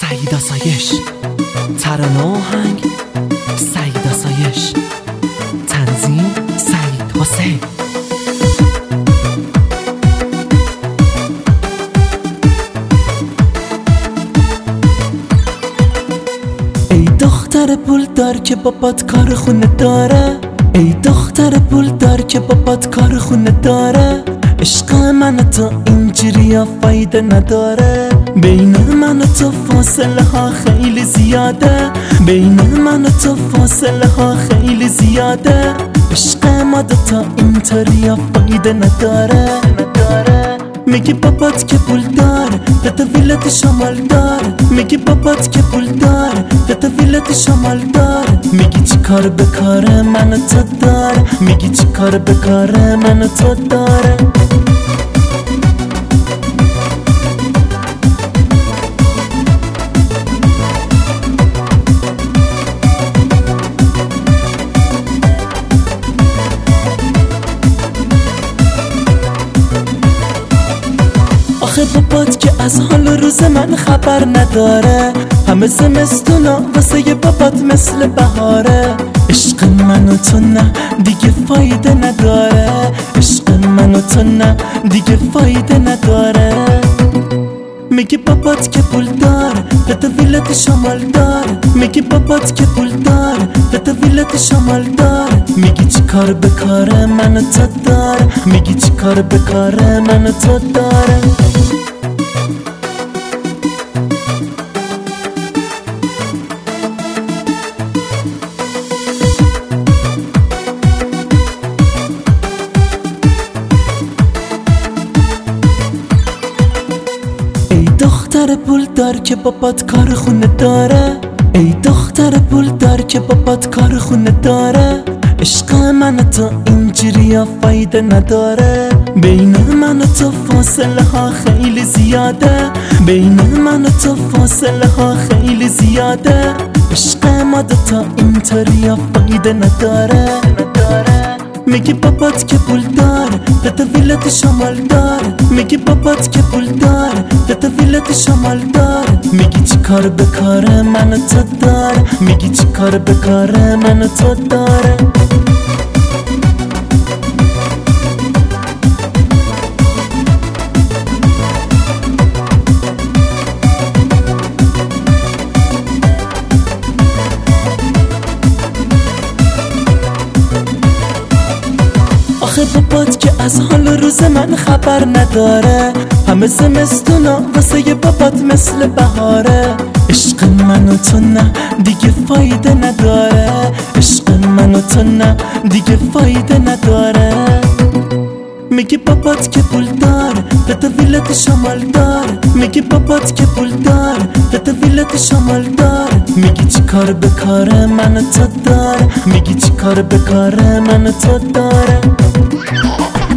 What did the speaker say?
سعید آسایش، ترانه و آهنگ سعید آسایش، تنظیم سعید حسین. ای دختر پولدار که بابات کار خونه داره، ای دختر پولدار که بابات کار خونه داره، عشق من و تو اینجوری فایده نداره. بین من و تو فاصله ها خیلی زیاده، بین من و تو فاصله ها خیلی زیاده. عشق ما دوتا اینطوری فایده نداره. میگی بابات که پول داره، دوتا ویلت شمال داره. میگی بابات که پول داره، دوتا ویلت شمال داره. میگی چی کار به کار من و تو داره، میگی چی کار به کار من و تو داره. آخه بابات که از حال روز من خبر نداره، همه زمستونا واسه ی بابات مثل بهاره. عشق من و تو نه دیگه فایده نداره، عشق من و تو نه دیگه فایده نداره. میگی بابات که پول داره، دوتا ویلت شمال داره. میگی بابات که پول داره، دوتا ویلت شمال داره. میگی چی کار به کار من و تو داره، میگی چی کار به کار من و تو داره. دختر پول دار که بابات کار خونه داره، ای دختر پول دار که بابات کار خونه داره. عشق من و تو اینجوری فایده نداره. بین من و تو فاصله ها خیلی زیاده، بین من و تو فاصله ها خیلی زیاده. عشق ما دوتا اینطوری فایده نداره. میگی بابات که پول داره، دوتا ویلت شمال داره. میگی بابات که پول داره، دوتا ویلت شمال داره. میگی چی کار به کار من و تو داره، میگی چی کار به کار من و تو داره. آخه بابات که از حال روز من خبر نداره، همه زمستونا واسه ی بابات مثل بهاره. عشق من و تو نه دیگه فایده نداره، عشق من و تو نه دیگه فایده نداره. میگی بابات که پول داره، دوتا ویلت شمال داره. میگی بابات که پول داره، دوتا ویلت شمال داره. میگی چی کار به کار من و تو داره، میگی چی کار به کار من و تو داره.